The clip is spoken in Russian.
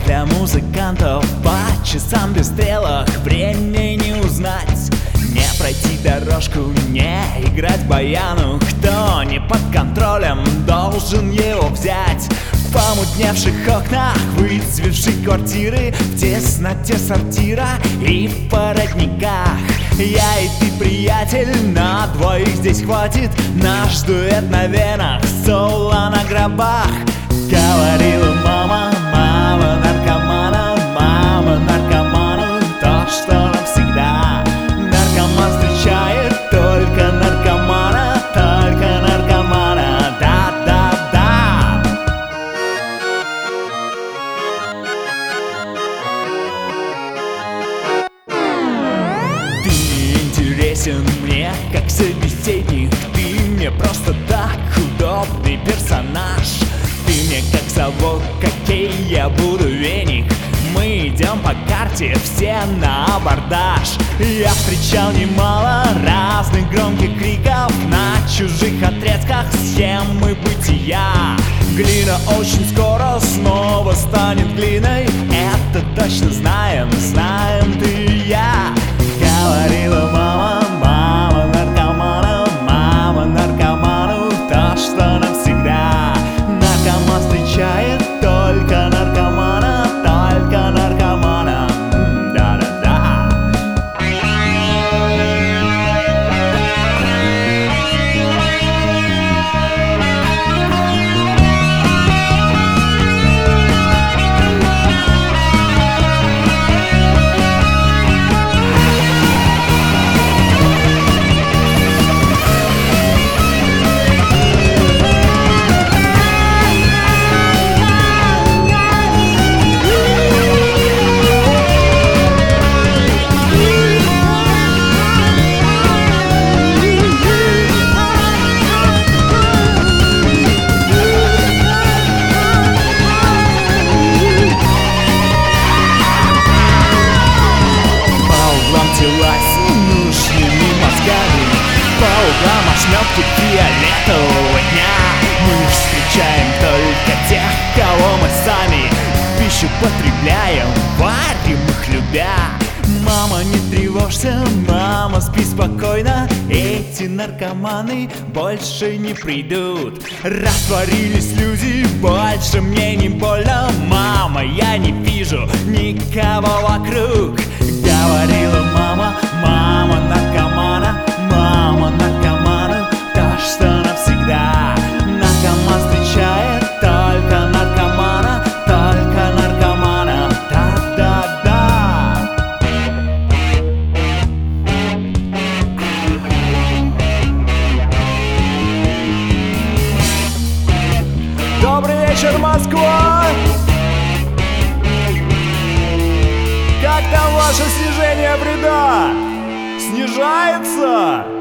для музыкантов по часам без стрелок времени не узнать. Не пройти дорожку, не играть баяну. Кто не под контролем, должен его взять. В помутневших окнах выцветшей квартиры, в тесноте сортира и в породниках. Я и ты, приятель, на двоих здесь хватит. Наш дуэт на венах, соло на гробах. Говорила мама, мама наркомана, мама наркоману, то, что навсегда. Наркоман встречает только наркомана, только наркомана, да-да-да. Ты интересен мне, как собеседник. Ты мне просто так удобный персонаж. Ты мне как совок, какей я буду веник. Мы идем по карте, все на абордаж. Я встречал немало разных громких криков на чужих отрезках схемы бытия. Глина очень скоро снова станет глиной. Это точно знаем, знаем ты и я. Говорила мама, мама наркомана, мама наркоману, то, что навсегда. Наркоман встречает только наркомана, только наркомана, да-да-да. Ошметки фиолетового дня. Мы встречаем только тех, кого мы сами в пищу потребляем, варим их любя. Мама, не тревожься, мама, спи спокойно. Эти наркоманы больше не придут. Растворились люди, больше мне не больно. Мама, я не вижу никого вокруг. Говорила мама, мама наркомана, мама наркомана, то, что навсегда. Наркоман встречает только наркомана, только наркомана, да-да-да. Добрый вечер, Москва! Как там ваше снижение вреда? Снижается?